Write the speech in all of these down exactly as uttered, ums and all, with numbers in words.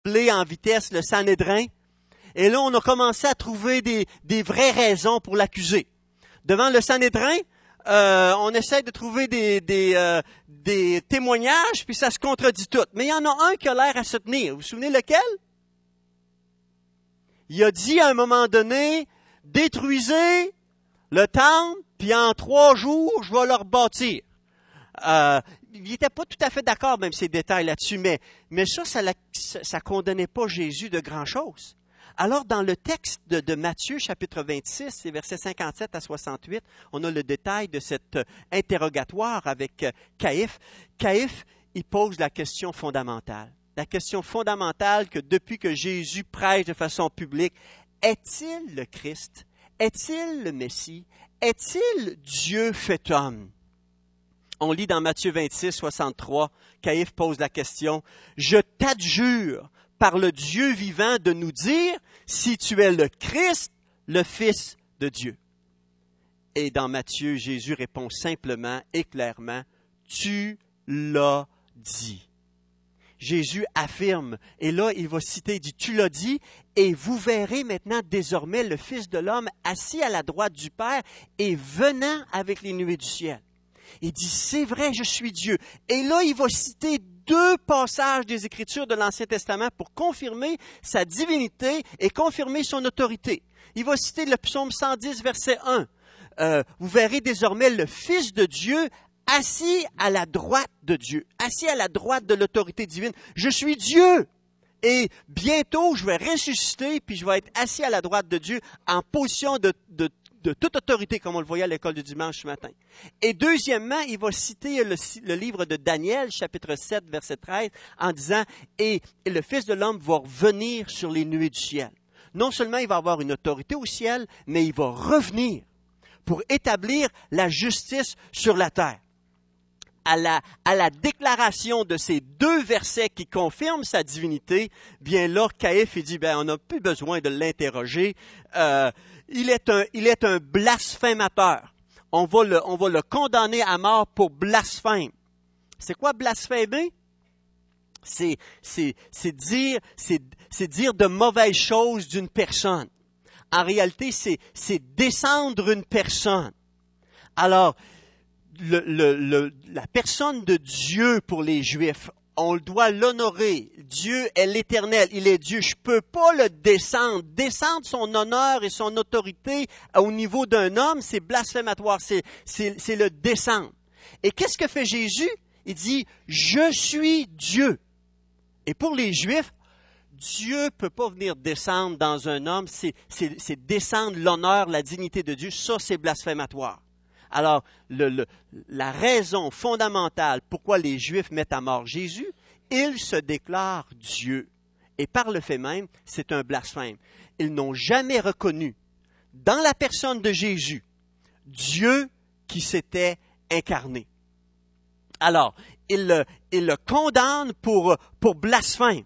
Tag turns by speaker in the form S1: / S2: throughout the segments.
S1: en vitesse le Sanhédrin. Et là, on a commencé à trouver des, des vraies raisons pour l'accuser. Devant le Sanhédrin, euh, on essaie de trouver des, des, euh, des témoignages, puis ça se contredit tout. Mais il y en a un qui a l'air à se tenir. Vous vous souvenez lequel? Il a dit à un moment donné, « Détruisez le temple, puis en trois jours, je vais le rebâtir. » Euh, il n'était pas tout à fait d'accord, même ces détails là-dessus, mais, mais ça, ça ne condamnait pas Jésus de grand-chose. Alors, dans le texte de, de Matthieu, chapitre vingt-six, versets cinquante-sept à soixante-huit, on a le détail de cet euh, interrogatoire avec euh, Caïphe. Caïphe, il pose la question fondamentale. La question fondamentale que depuis que Jésus prêche de façon publique, est-il le Christ? Est-il le Messie? Est-il Dieu fait homme? On lit dans Matthieu vingt-six, soixante-trois, Caïphe pose la question, « Je t'adjure par le Dieu vivant de nous dire si tu es le Christ, le Fils de Dieu. » Et dans Matthieu, Jésus répond simplement et clairement, « Tu l'as dit. » Jésus affirme, et là, il va citer, il dit, « Tu l'as dit, et vous verrez maintenant désormais le Fils de l'homme assis à la droite du Père et venant avec les nuées du ciel. » Il dit, c'est vrai, je suis Dieu. Et là, il va citer deux passages des Écritures de l'Ancien Testament pour confirmer sa divinité et confirmer son autorité. Il va citer le psaume cent dix, verset un. Euh, vous verrez désormais le Fils de Dieu assis à la droite de Dieu, assis à la droite de l'autorité divine. Je suis Dieu. Et bientôt, je vais ressusciter, puis je vais être assis à la droite de Dieu en position de, de de toute autorité, comme on le voyait à l'école du dimanche ce matin. Et deuxièmement, il va citer le, le livre de Daniel, chapitre sept, verset treize, en disant, et, et le Fils de l'homme va revenir sur les nuées du ciel. Non seulement il va avoir une autorité au ciel, mais il va revenir pour établir la justice sur la terre. À la, à la déclaration de ces deux versets qui confirment sa divinité, bien là, Caïphe, il dit, ben, on n'a plus besoin de l'interroger. Euh, il est un, il est un blasphémateur. On va le, on va le condamner à mort pour blasphème. C'est quoi blasphémer? C'est, c'est, c'est dire, c'est, c'est dire de mauvaises choses d'une personne. En réalité, c'est, c'est descendre une personne. Alors, Le, le, le, la personne de Dieu pour les Juifs, on doit l'honorer. Dieu est l'Éternel, il est Dieu. Je ne peux pas le descendre. Descendre son honneur et son autorité au niveau d'un homme, c'est blasphématoire, c'est, c'est, c'est le descendre. Et qu'est-ce que fait Jésus? Il dit, « Je suis Dieu ». Et pour les Juifs, Dieu ne peut pas venir descendre dans un homme, c'est, c'est, c'est descendre l'honneur, la dignité de Dieu. Ça, c'est blasphématoire. Alors, le, le, la raison fondamentale pourquoi les Juifs mettent à mort Jésus, ils se déclarent Dieu. Et par le fait même, c'est un blasphème. Ils n'ont jamais reconnu, dans la personne de Jésus, Dieu qui s'était incarné. Alors, ils le, ils le condamnent pour, pour blasphème.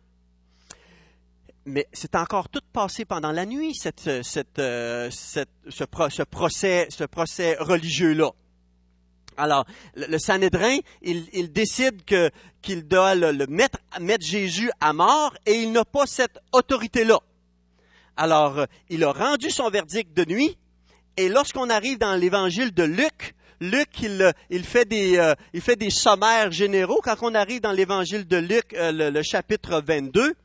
S1: Mais c'est encore tout passé pendant la nuit, cette, cette, euh, cette, ce, pro, ce, procès, ce procès religieux-là. Alors, le, le Sanhédrin, il, il décide que, qu'il doit le, le mettre, mettre Jésus à mort et il n'a pas cette autorité-là. Alors, euh, il a rendu son verdict de nuit et lorsqu'on arrive dans l'évangile de Luc, Luc, il, il, fait des, euh, il fait des sommaires généraux. Quand on arrive dans l'évangile de Luc, euh, le, le chapitre vingt-deux,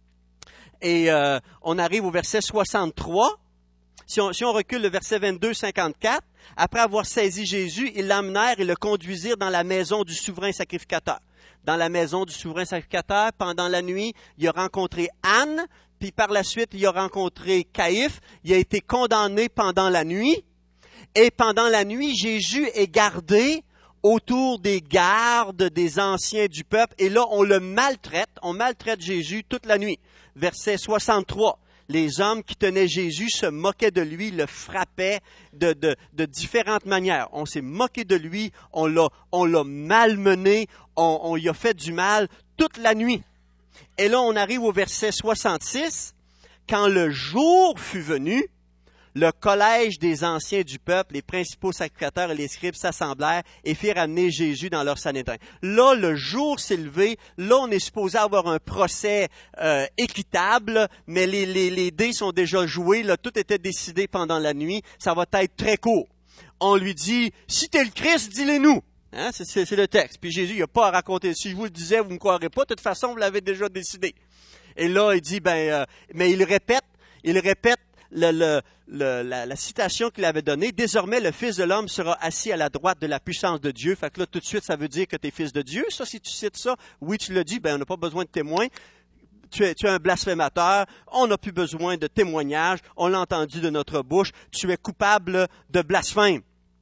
S1: et euh, on arrive au verset soixante-trois. Si on, si on recule le verset vingt-deux, cinquante-quatre, après avoir saisi Jésus, ils l'emmenèrent et le conduisirent dans la maison du souverain sacrificateur. Dans la maison du souverain sacrificateur, pendant la nuit, il a rencontré Anne, puis par la suite, il a rencontré Caïphe. Il a été condamné pendant la nuit. Et pendant la nuit, Jésus est gardé autour des gardes, des anciens du peuple. Et là, on le maltraite. On maltraite Jésus toute la nuit. Verset soixante-trois. Les hommes qui tenaient Jésus se moquaient de lui, le frappaient de, de, de différentes manières. On s'est moqué de lui, on l'a, on l'a malmené, on, on lui a fait du mal toute la nuit. Et là, on arrive au verset soixante-six. Quand le jour fut venu, le collège des anciens du peuple, les principaux sacrificateurs et les scribes s'assemblèrent et firent amener Jésus dans leur Sanhédrin. Là, le jour s'est levé. Là, on est supposé avoir un procès euh, équitable, mais les, les, les dés sont déjà joués. Là, tout était décidé pendant la nuit. Ça va être très court. On lui dit, si t'es le Christ, dis-le-nous. Hein, c'est, c'est, c'est le texte. Puis Jésus, il n'a pas à raconter. Si je vous le disais, vous ne me croirez pas. De toute façon, vous l'avez déjà décidé. Et là, il dit, ben, euh, mais il répète, il répète le, le, le, la, la citation qu'il avait donnée. Désormais, le Fils de l'homme sera assis à la droite de la puissance de Dieu. Fait que là, tout de suite, ça veut dire que tu es fils de Dieu. Ça, si tu cites ça, oui, tu l'as dit, ben, on n'a pas besoin de témoins. Tu es, tu es un blasphémateur. On n'a plus besoin de témoignages. On l'a entendu de notre bouche. Tu es coupable de blasphème.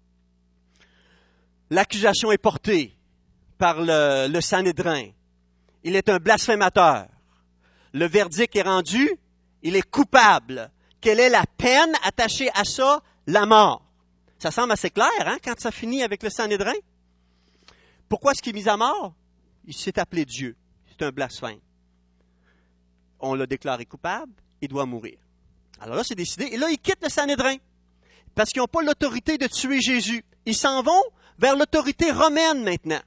S1: L'accusation est portée par le, le Sanhédrin. Il est un blasphémateur. Le verdict est rendu. Il est coupable. Quelle est la peine attachée à ça? La mort. Ça semble assez clair, hein, quand ça finit avec le Sanhédrin. Pourquoi est-ce qu'il est mis à mort? Il s'est appelé Dieu. C'est un blasphème. On l'a déclaré coupable. Il doit mourir. Alors là, c'est décidé. Et là, ils quittent le Sanhédrin. Parce qu'ils n'ont pas l'autorité de tuer Jésus. Ils s'en vont vers l'autorité romaine maintenant.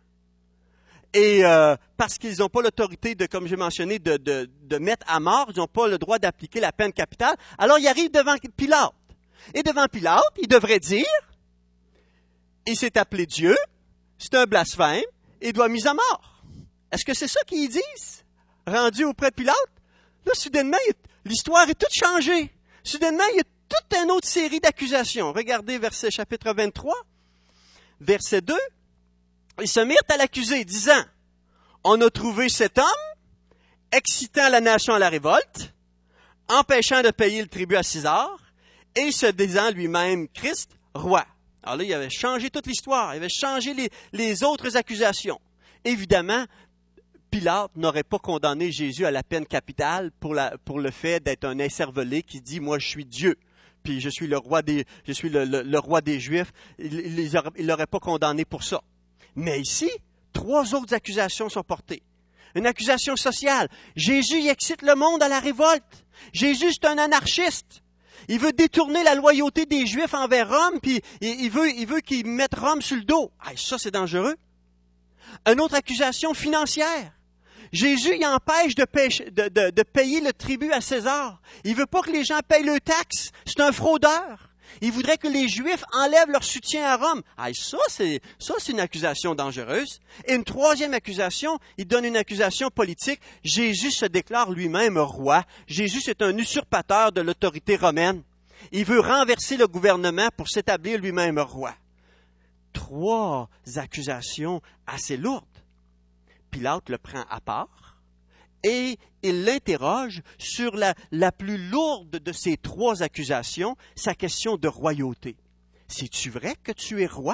S1: Et euh, parce qu'ils n'ont pas l'autorité de, comme j'ai mentionné, de, de, de mettre à mort, ils n'ont pas le droit d'appliquer la peine capitale, alors ils arrivent devant Pilate. Et devant Pilate, ils devraient dire, il s'est appelé Dieu, c'est un blasphème, et il doit être mis à mort. Est-ce que c'est ça qu'ils disent? Rendu auprès de Pilate? Là, soudainement, l'histoire est toute changée. Soudainement, il y a toute une autre série d'accusations. Regardez verset chapitre vingt-trois. Verset deux, ils se mirent à l'accuser, disant, on a trouvé cet homme, excitant la nation à la révolte, empêchant de payer le tribut à César, et se disant lui-même Christ, roi. Alors là, il avait changé toute l'histoire, il avait changé les, les autres accusations. Évidemment, Pilate n'aurait pas condamné Jésus à la peine capitale pour, la, pour le fait d'être un incervelé qui dit, moi je suis Dieu. Puis je suis le roi des, je suis le, le, le roi des Juifs, il ne l'aurait pas condamné pour ça. Mais ici, trois autres accusations sont portées. Une accusation sociale. Jésus il excite le monde à la révolte. Jésus, c'est un anarchiste. Il veut détourner la loyauté des Juifs envers Rome, puis il veut, il veut qu'ils mettent Rome sur le dos. Ah, ça, c'est dangereux. Une autre accusation financière. Jésus, il empêche de, pêche, de, de, de payer le tribut à César. Il veut pas que les gens payent leurs taxes. C'est un fraudeur. Il voudrait que les Juifs enlèvent leur soutien à Rome. Ah, ça, c'est, ça, c'est une accusation dangereuse. Et une troisième accusation, il donne une accusation politique. Jésus se déclare lui-même roi. Jésus, c'est un usurpateur de l'autorité romaine. Il veut renverser le gouvernement pour s'établir lui-même roi. Trois accusations assez lourdes. Pilate le prend à part et il l'interroge sur la, la plus lourde de ces trois accusations, sa question de royauté. C'est-tu vrai que tu es roi?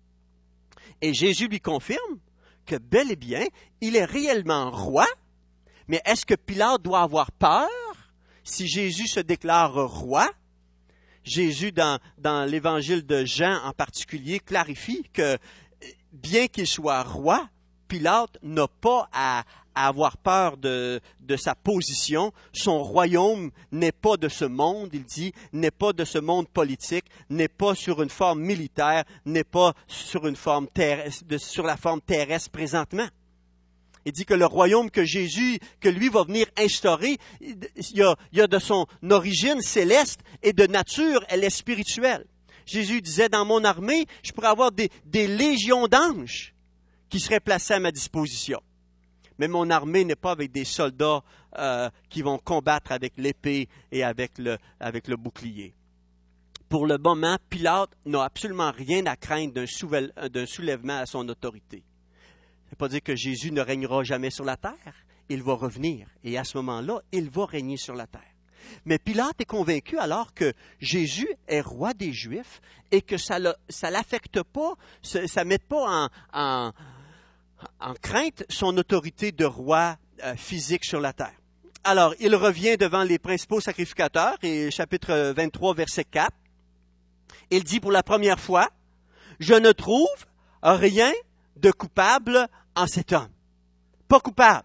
S1: Et Jésus lui confirme que bel et bien, il est réellement roi, mais est-ce que Pilate doit avoir peur si Jésus se déclare roi? Jésus, dans, dans l'évangile de Jean en particulier, clarifie que bien qu'il soit roi, Pilate n'a pas à, à avoir peur de, de sa position. Son royaume n'est pas de ce monde, il dit, n'est pas de ce monde politique, n'est pas sur une forme militaire, n'est pas sur une forme terrestre, de, sur la forme terrestre présentement. Il dit que le royaume que Jésus, que lui va venir instaurer, il y a, il y a de son origine céleste et de nature, elle est spirituelle. Jésus disait, dans mon armée, je pourrais avoir des, des légions d'anges qui seraient placés à ma disposition. Mais mon armée n'est pas avec des soldats euh, qui vont combattre avec l'épée et avec le, avec le bouclier. Pour le moment, Pilate n'a absolument rien à craindre d'un, souvel, d'un soulèvement à son autorité. Ça ne veut pas dire que Jésus ne régnera jamais sur la terre. Il va revenir. Et à ce moment-là, il va régner sur la terre. Mais Pilate est convaincu alors que Jésus est roi des Juifs et que ça ne l'affecte pas, ça ne met pas en, en, en crainte son autorité de roi euh, physique sur la terre. Alors, il revient devant les principaux sacrificateurs, et chapitre vingt-trois, verset quatre. Il dit pour la première fois, « Je ne trouve rien de coupable en cet homme. » Pas coupable.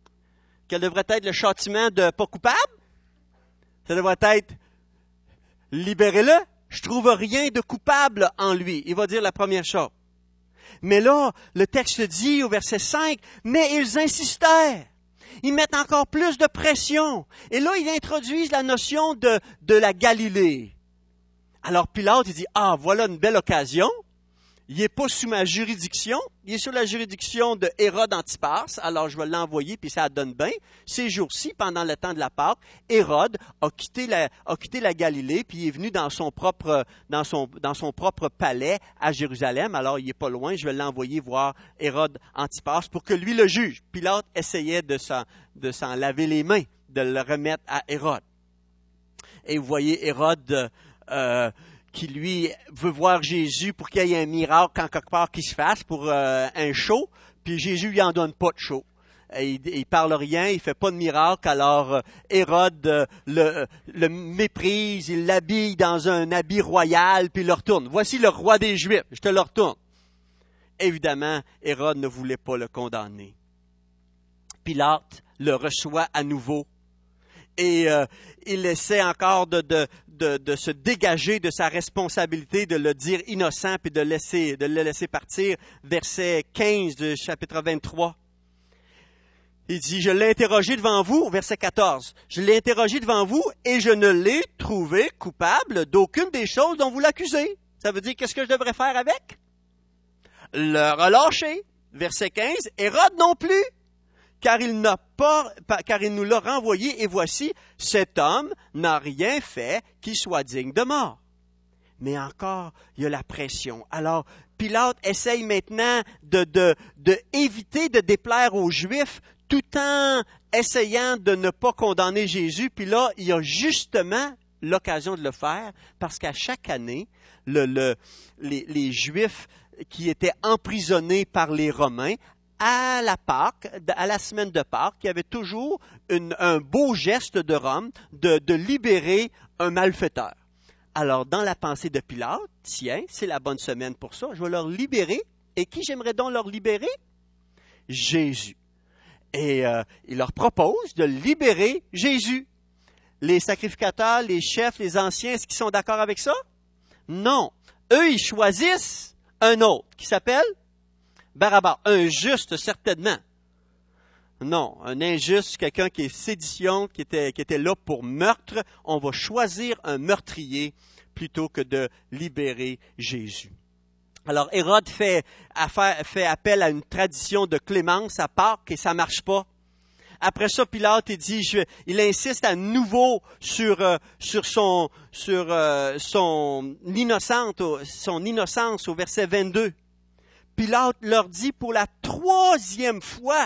S1: Quel devrait être le châtiment de pas coupable? Ça devrait être libérez-le. Je trouve rien de coupable en lui. Il va dire la première chose. Mais là, le texte dit au verset cinq, mais ils insistèrent. Ils mettent encore plus de pression. Et là, ils introduisent la notion de, de la Galilée. Alors Pilate, il dit, ah, voilà une belle occasion. Il n'est pas sous ma juridiction, il est sous la juridiction de Hérode Antipas, alors je vais l'envoyer, puis ça donne bien. Ces jours-ci, pendant le temps de la Pâque, Hérode a quitté la, a quitté la Galilée, puis il est venu dans son propre, dans son, dans son propre palais à Jérusalem, alors il n'est pas loin, je vais l'envoyer voir Hérode Antipas pour que lui le juge. Pilate essayait de s'en, de s'en laver les mains, de le remettre à Hérode. Et vous voyez Hérode... Euh, qui, lui, veut voir Jésus pour qu'il y ait un miracle en quelque part qui se fasse pour euh, un show, puis Jésus lui en donne pas de show. Il, il parle rien, il fait pas de miracle, alors euh, Hérode euh, le, le méprise, il l'habille dans un habit royal, puis il le retourne. Voici le roi des Juifs, je te le retourne. Évidemment, Hérode ne voulait pas le condamner. Pilate le reçoit à nouveau. Et euh, il essaie encore de, de, de, de se dégager de sa responsabilité, de le dire innocent, puis de, laisser, de le laisser partir. Verset quinze du chapitre vingt-trois. Il dit, je l'ai interrogé devant vous, verset quatorze. Je l'ai interrogé devant vous et je ne l'ai trouvé coupable d'aucune des choses dont vous l'accusez. Ça veut dire, qu'est-ce que je devrais faire avec? Le relâcher. Verset quinze. Hérode non plus. Car il n'a pas, car il nous l'a renvoyé, et voici, cet homme n'a rien fait qui soit digne de mort. Mais encore, il y a la pression. Alors, Pilate essaye maintenant de, de, de éviter de déplaire aux Juifs, tout en essayant de ne pas condamner Jésus. Puis là, il y a justement l'occasion de le faire, parce qu'à chaque année, le, le, les, les Juifs qui étaient emprisonnés par les Romains, à la Pâque, à la semaine de Pâques, il y avait toujours une, un beau geste de Rome de, de libérer un malfaiteur. Alors, dans la pensée de Pilate, tiens, c'est la bonne semaine pour ça, je vais leur libérer. Et qui j'aimerais donc leur libérer? Jésus. Et euh, il leur propose de libérer Jésus. Les sacrificateurs, les chefs, les anciens, est-ce qu'ils sont d'accord avec ça? Non. Eux, ils choisissent un autre qui s'appelle Barabbas, un juste certainement. Non, un injuste, quelqu'un qui est sédition, qui était, qui était là pour meurtre. On va choisir un meurtrier plutôt que de libérer Jésus. Alors Hérode fait, affaire, fait appel à une tradition de clémence à Pâques et ça ne marche pas. Après ça, Pilate il dit, je, il insiste à nouveau sur, euh, sur, son, sur euh, son, innocence, son innocence au verset vingt-deux. Pilate leur dit pour la troisième fois,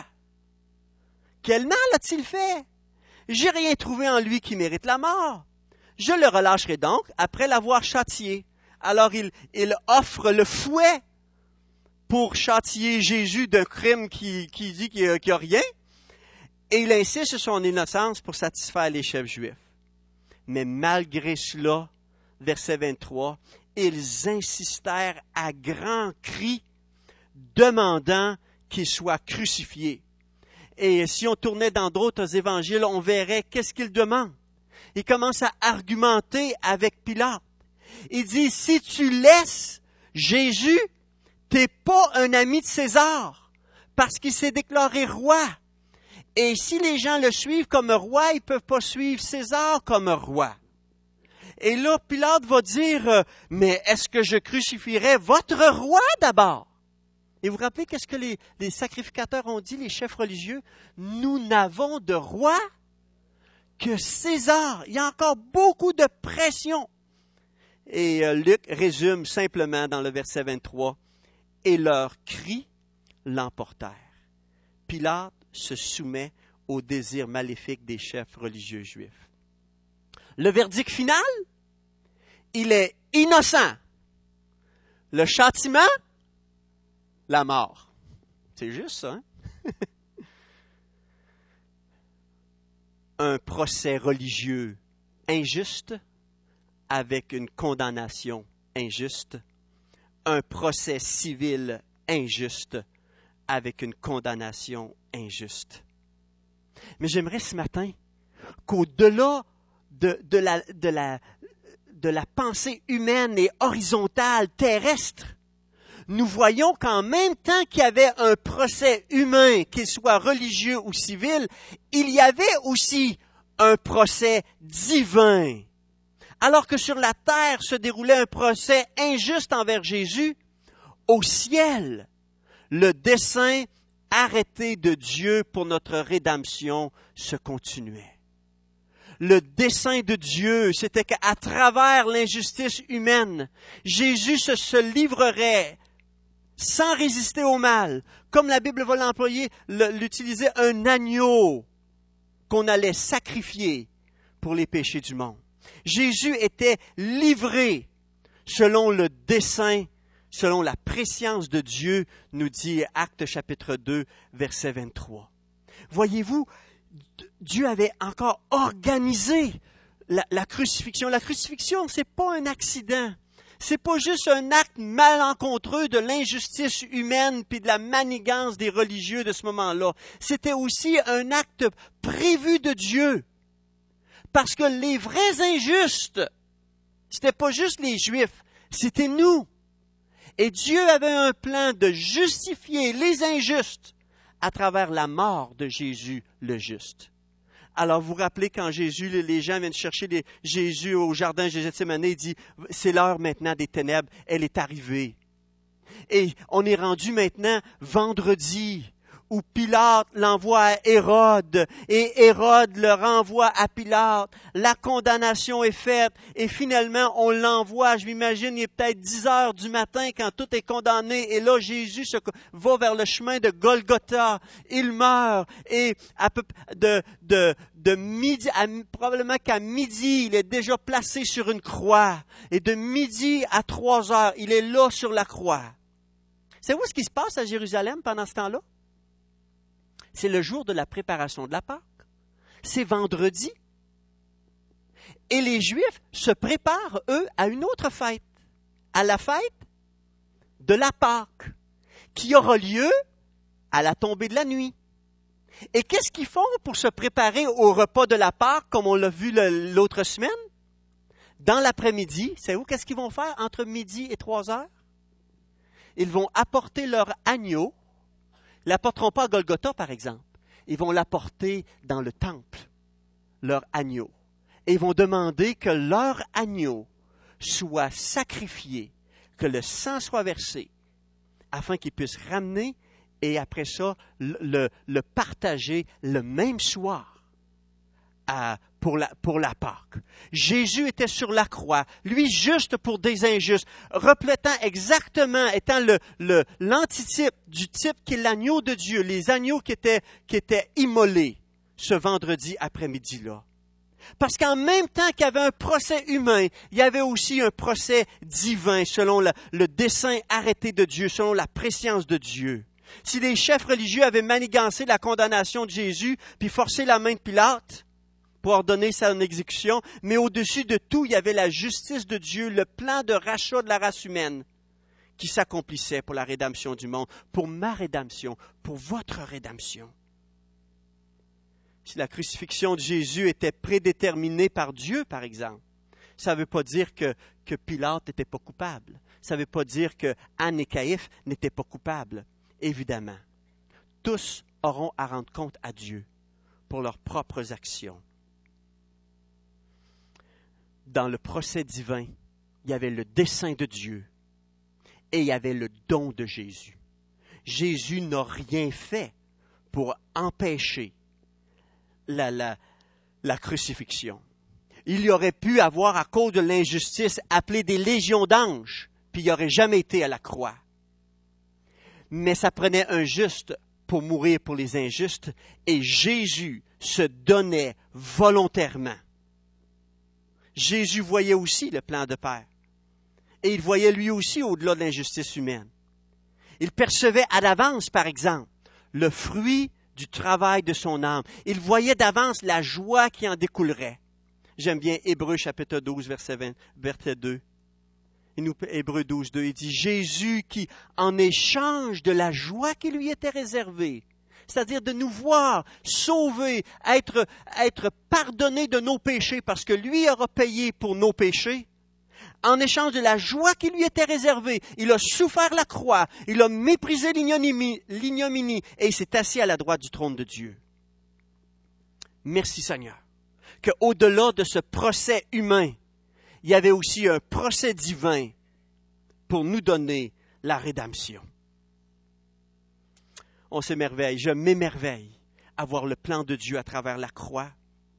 S1: quel mal a-t-il fait? J'ai rien trouvé en lui qui mérite la mort. Je le relâcherai donc après l'avoir châtié. Alors il, il offre le fouet pour châtier Jésus d'un crime qui, qui dit qu'il n'y a, a rien. Et il insiste sur son innocence pour satisfaire les chefs juifs. Mais malgré cela, verset vingt-trois, ils insistèrent à grands cris demandant qu'il soit crucifié. Et si on tournait dans d'autres évangiles, on verrait qu'est-ce qu'il demande. Il commence à argumenter avec Pilate. Il dit, si tu laisses Jésus, t'es pas un ami de César, parce qu'il s'est déclaré roi. Et si les gens le suivent comme roi, ils peuvent pas suivre César comme roi. Et là, Pilate va dire, mais est-ce que je crucifierai votre roi d'abord? Et vous vous rappelez qu'est-ce que les, les sacrificateurs ont dit, les chefs religieux? Nous n'avons de roi que César. Il y a encore beaucoup de pression. Et euh, Luc résume simplement dans le verset vingt-trois, et leurs cris l'emportèrent. Pilate se soumet au désir maléfique des chefs religieux juifs. Le verdict final, il est innocent. Le châtiment, la mort. C'est juste ça, hein? Un procès religieux injuste avec une condamnation injuste. Un procès civil injuste avec une condamnation injuste. Mais j'aimerais ce matin qu'au-delà de, de, la, de, la, de la pensée humaine et horizontale, terrestre, nous voyons qu'en même temps qu'il y avait un procès humain, qu'il soit religieux ou civil, il y avait aussi un procès divin. Alors que sur la terre se déroulait un procès injuste envers Jésus, au ciel, le dessein arrêté de Dieu pour notre rédemption se continuait. Le dessein de Dieu, c'était qu'à travers l'injustice humaine, Jésus se, se livrerait sans résister au mal, comme la Bible va l'employer, l'utiliser, un agneau qu'on allait sacrifier pour les péchés du monde. Jésus était livré selon le dessein, selon la prescience de Dieu, nous dit Actes chapitre deux, verset vingt-trois. Voyez-vous, Dieu avait encore organisé la, la crucifixion. La crucifixion, c'est pas un accident. C'est pas juste un acte malencontreux de l'injustice humaine puis de la manigance des religieux de ce moment-là. C'était aussi un acte prévu de Dieu. Parce que les vrais injustes, c'était pas juste les Juifs, c'était nous. Et Dieu avait un plan de justifier les injustes à travers la mort de Jésus le juste. Alors, vous vous rappelez quand Jésus, les gens viennent chercher les, Jésus au jardin de Gethsémani, il dit, c'est l'heure maintenant des ténèbres, elle est arrivée. Et on est rendu maintenant vendredi, où Pilate l'envoie à Hérode, et Hérode le renvoie à Pilate. La condamnation est faite, et finalement, on l'envoie, je m'imagine, il est peut-être dix heures du matin quand tout est condamné, et là, Jésus se, va vers le chemin de Golgotha. Il meurt, et à peu, de, de, de midi, à, probablement qu'à midi, il est déjà placé sur une croix, et de midi à trois heures, il est là sur la croix. Savez-vous ce qui se passe à Jérusalem pendant ce temps-là? C'est le jour de la préparation de la Pâque. C'est vendredi. Et les Juifs se préparent, eux, à une autre fête, à la fête de la Pâque, qui aura lieu à la tombée de la nuit. Et qu'est-ce qu'ils font pour se préparer au repas de la Pâque, comme on l'a vu le, l'autre semaine? Dans l'après-midi, savez-vous qu'est-ce qu'ils vont faire entre midi et trois heures? Ils vont apporter leur agneau. Ils ne l'apporteront pas à Golgotha, par exemple. Ils vont l'apporter dans le temple, leur agneau. Et ils vont demander que leur agneau soit sacrifié, que le sang soit versé, afin qu'ils puissent ramener et après ça, le, le, le partager le même soir à, pour, la, pour la Pâque. Jésus était sur la croix, lui juste pour des injustes, reflétant exactement, étant le, le, l'antitype du type qui est l'agneau de Dieu, les agneaux qui étaient, qui étaient immolés ce vendredi après-midi-là. Parce qu'en même temps qu'il y avait un procès humain, il y avait aussi un procès divin selon le, le dessein arrêté de Dieu, selon la prescience de Dieu. Si les chefs religieux avaient manigancé la condamnation de Jésus, puis forcé la main de Pilate pour ordonner son exécution, mais au-dessus de tout, il y avait la justice de Dieu, le plan de rachat de la race humaine qui s'accomplissait pour la rédemption du monde, pour ma rédemption, pour votre rédemption. Si la crucifixion de Jésus était prédéterminée par Dieu, par exemple, ça ne veut pas dire que, que Pilate n'était pas coupable. Ça ne veut pas dire que Anne et Caïphe n'étaient pas coupables. Évidemment, tous auront à rendre compte à Dieu pour leurs propres actions. Dans le procès divin, il y avait le dessein de Dieu et il y avait le don de Jésus. Jésus n'a rien fait pour empêcher la, la, la crucifixion. Il y aurait pu avoir, à cause de l'injustice, appelé des légions d'anges, puis il n'aurait jamais été à la croix. Mais ça prenait un juste pour mourir pour les injustes, et Jésus se donnait volontairement. Jésus voyait aussi le plan de Père, et il voyait lui aussi au-delà de l'injustice humaine. Il percevait à l'avance, par exemple, le fruit du travail de son âme. Il voyait d'avance la joie qui en découlerait. J'aime bien Hébreux chapitre douze, verset vingt, verset deux. Il nous, Hébreux douze, deux, il dit « Jésus qui, en échange de la joie qui lui était réservée, c'est-à-dire de nous voir sauvés, être, être pardonnés de nos péchés, parce que lui aura payé pour nos péchés, En échange de la joie qui lui était réservée, il a souffert la croix, il a méprisé l'ignominie, l'ignominie et il s'est assis à la droite du trône de Dieu. Merci Seigneur, qu'au-delà de ce procès humain, il y avait aussi un procès divin pour nous donner la rédemption. On s'émerveille, je m'émerveille à voir le plan de Dieu à travers la croix.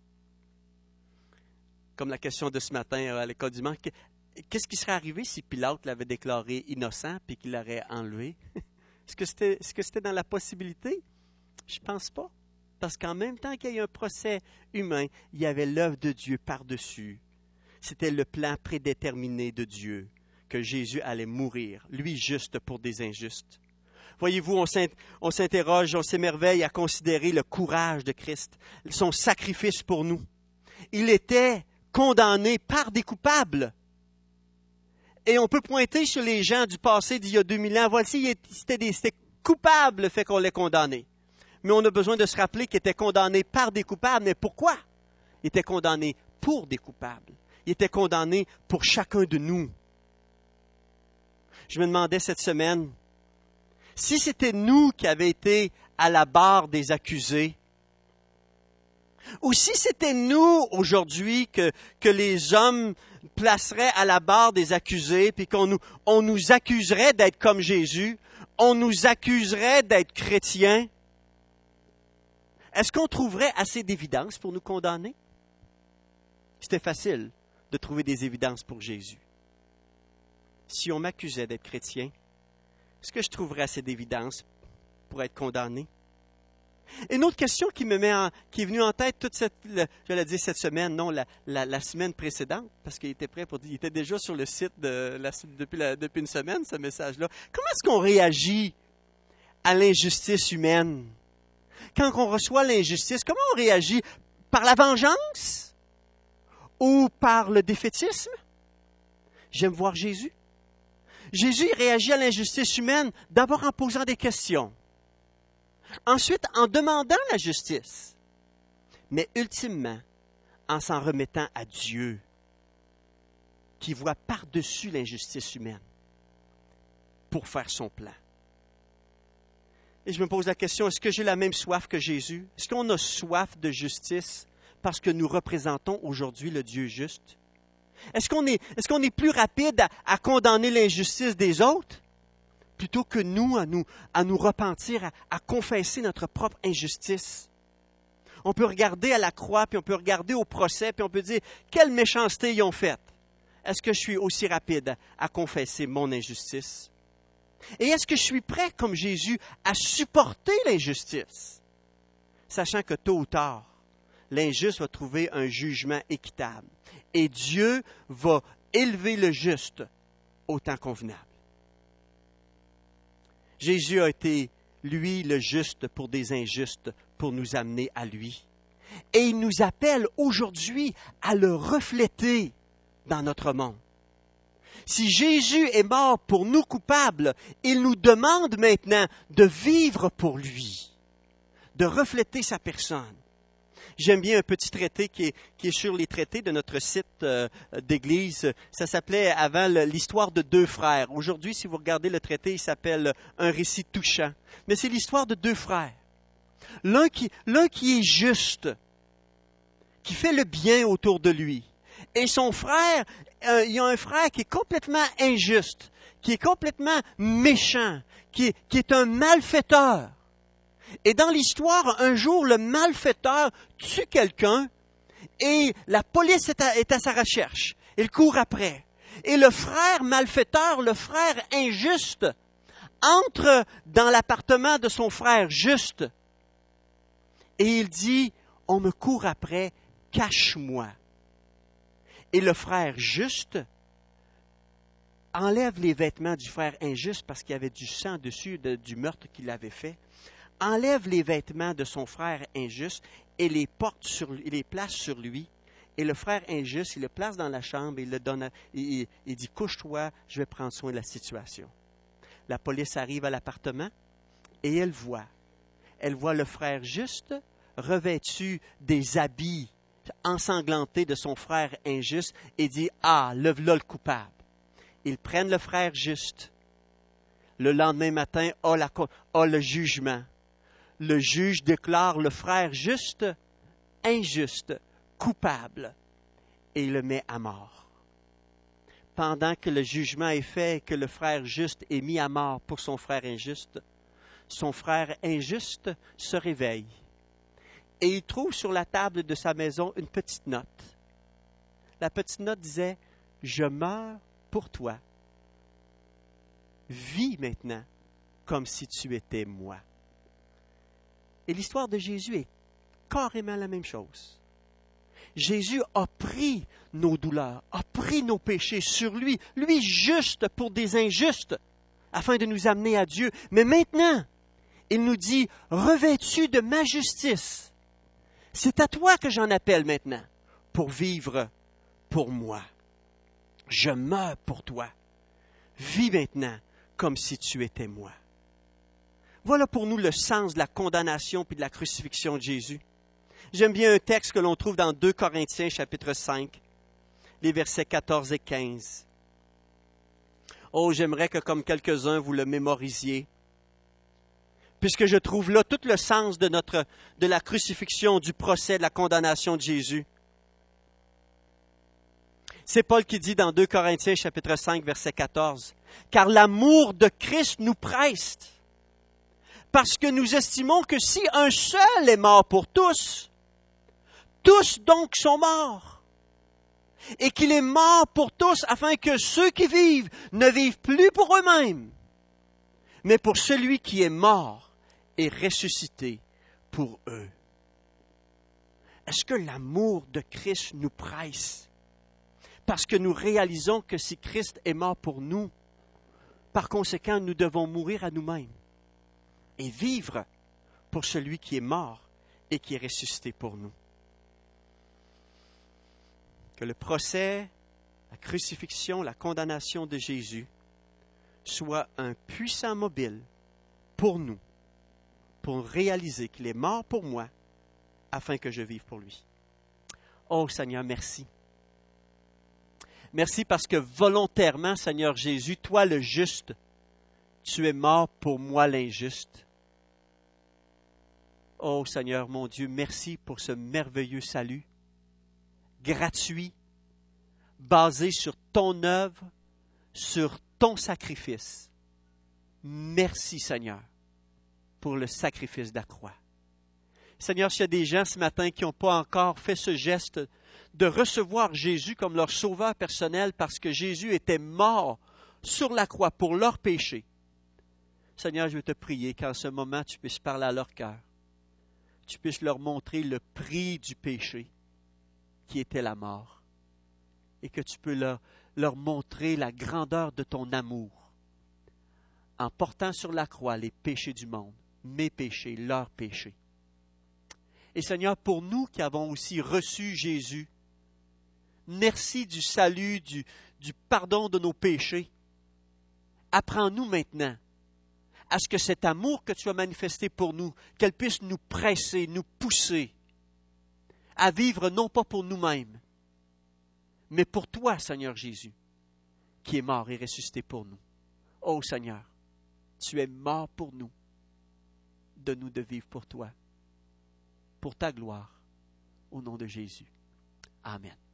S1: Comme la question de ce matin à l'école du dimanche, qu'est-ce qui serait arrivé si Pilate l'avait déclaré innocent et qu'il l'aurait enlevé? Est-ce que c'était, est-ce que c'était dans la possibilité? Je ne pense pas. Parce qu'en même temps qu'il y a eu un procès humain, il y avait l'œuvre de Dieu par-dessus. C'était le plan prédéterminé de Dieu, que Jésus allait mourir, lui juste pour des injustes. Voyez-vous, on, on s'interroge, on s'émerveille à considérer le courage de Christ, son sacrifice pour nous. Il était condamné par des coupables. Et on peut pointer sur les gens du passé d'il y a deux mille ans. Voici, c'était, des, c'était coupable le fait qu'on l'ait condamné. Mais on a besoin de se rappeler qu'il était condamné par des coupables. Mais pourquoi? Il était condamné pour des coupables. Il était condamné pour chacun de nous. Je me demandais cette semaine, si c'était nous qui avions été à la barre des accusés, ou si c'était nous aujourd'hui que, que les hommes placeraient à la barre des accusés, puis qu'on nous, on nous accuserait d'être comme Jésus, on nous accuserait d'être chrétiens, est-ce qu'on trouverait assez d'évidences pour nous condamner? C'était facile de trouver des évidences pour Jésus. Si on m'accusait d'être chrétien, est-ce que je trouverais assez d'évidences pour être condamné? Une autre question qui me met en, qui est venue en tête toute cette, le, je l'ai dit cette semaine, non, la, la, la semaine précédente, parce qu'il était prêt pour dire, il était déjà sur le site de la, depuis, la, depuis une semaine, ce message-là. Comment est-ce qu'on réagit à l'injustice humaine? Quand on reçoit l'injustice, comment on réagit? Par la vengeance? Ou par le défaitisme? J'aime voir Jésus. Jésus réagit à l'injustice humaine d'abord en posant des questions. Ensuite, en demandant la justice. Mais ultimement, en s'en remettant à Dieu, qui voit par-dessus l'injustice humaine pour faire son plan. Et je me pose la question, est-ce que j'ai la même soif que Jésus? Est-ce qu'on a soif de justice parce que nous représentons aujourd'hui le Dieu juste? Est-ce qu'on est, est-ce qu'on est plus rapide à, à condamner l'injustice des autres plutôt que nous à nous, à nous repentir, à, à confesser notre propre injustice? On peut regarder à la croix, puis on peut regarder au procès, puis on peut dire, quelle méchanceté ils ont faite. Est-ce que je suis aussi rapide à, à confesser mon injustice? Et est-ce que je suis prêt, comme Jésus, à supporter l'injustice, sachant que tôt ou tard, l'injuste va trouver un jugement équitable et Dieu va élever le juste au temps convenable. Jésus a été, lui, le juste pour des injustes, pour nous amener à lui. Et il nous appelle aujourd'hui à le refléter dans notre monde. Si Jésus est mort pour nous coupables, il nous demande maintenant de vivre pour lui, de refléter sa personne. J'aime bien un petit traité qui est, qui est sur les traités de notre site euh, d'église. Ça s'appelait avant le, l'histoire de deux frères. Aujourd'hui, si vous regardez le traité, il s'appelle Un récit touchant. Mais c'est l'histoire de deux frères. L'un qui, l'un qui est juste, qui fait le bien autour de lui. Et son frère, euh, il y a un frère qui est complètement injuste, qui est complètement méchant, qui est, qui est un malfaiteur. Et dans l'histoire, un jour, le malfaiteur tue quelqu'un et la police est à, est à sa recherche. Il court après. Et le frère malfaiteur, le frère injuste, entre dans l'appartement de son frère juste. Et il dit, on me court après, cache-moi. Et le frère juste enlève les vêtements du frère injuste parce qu'il y avait du sang dessus de, du meurtre qu'il avait fait. Enlève les vêtements de son frère injuste et les porte sur, et les place sur lui. Et le frère injuste, il le place dans la chambre et il le donne à, il, il dit, couche-toi, je vais prendre soin de la situation. La police arrive à l'appartement et elle voit. Elle voit le frère juste revêtu des habits ensanglanté de son frère injuste et dit, « Ah, le v'là le coupable. » Ils prennent le frère juste. Le lendemain matin, a, la, a le jugement. Le juge déclare le frère juste, injuste, coupable, et il le met à mort. Pendant que le jugement est fait et que le frère juste est mis à mort pour son frère injuste, son frère injuste se réveille et il trouve sur la table de sa maison une petite note. La petite note disait, « Je meurs pour toi. Vis maintenant comme si tu étais moi. » Et l'histoire de Jésus est carrément la même chose. Jésus a pris nos douleurs, a pris nos péchés sur lui, lui juste pour des injustes, afin de nous amener à Dieu. Mais maintenant, il nous dit, « Revêtu de ma justice, c'est à toi que j'en appelle maintenant, pour vivre pour moi. Je meurs pour toi. Vis maintenant comme si tu étais moi. » Voilà pour nous le sens de la condamnation puis de la crucifixion de Jésus. J'aime bien un texte que l'on trouve dans deux Corinthiens, chapitre cinq, les versets quatorze et quinze. Oh, j'aimerais que, comme quelques-uns, vous le mémorisiez, puisque je trouve là tout le sens de, notre, de la crucifixion, du procès, de la condamnation de Jésus. C'est Paul qui dit dans deux Corinthiens, chapitre cinq, verset quatorze, « Car l'amour de Christ nous presse, parce que nous estimons que si un seul est mort pour tous, tous donc sont morts, et qu'il est mort pour tous afin que ceux qui vivent ne vivent plus pour eux-mêmes, mais pour celui qui est mort et ressuscité pour eux. » Est-ce que l'amour de Christ nous presse? Parce que nous réalisons que si Christ est mort pour nous, par conséquent, nous devons mourir à nous-mêmes et vivre pour celui qui est mort et qui est ressuscité pour nous. Que le procès, la crucifixion, la condamnation de Jésus soit un puissant mobile pour nous, pour réaliser qu'il est mort pour moi, afin que je vive pour lui. Oh Seigneur, merci. Merci parce que volontairement, Seigneur Jésus, toi le juste, tu es mort pour moi l'injuste. Oh Seigneur mon Dieu, merci pour ce merveilleux salut, gratuit, basé sur ton œuvre, sur ton sacrifice. Merci Seigneur pour le sacrifice de la croix. Seigneur, s'il y a des gens ce matin qui n'ont pas encore fait ce geste de recevoir Jésus comme leur sauveur personnel parce que Jésus était mort sur la croix pour leurs péchés, Seigneur, je veux te prier qu'en ce moment, tu puisses parler à leur cœur. Tu puisses leur montrer le prix du péché qui était la mort et que tu peux leur, leur montrer la grandeur de ton amour en portant sur la croix les péchés du monde, mes péchés, leurs péchés. Et Seigneur, pour nous qui avons aussi reçu Jésus, merci du salut, du, du pardon de nos péchés. Apprends-nous maintenant à ce que cet amour que tu as manifesté pour nous, qu'elle puisse nous presser, nous pousser à vivre non pas pour nous-mêmes, mais pour toi, Seigneur Jésus, qui est mort et ressuscité pour nous. Oh Seigneur, tu es mort pour nous. Donne-nous de vivre pour toi, pour ta gloire, au nom de Jésus. Amen.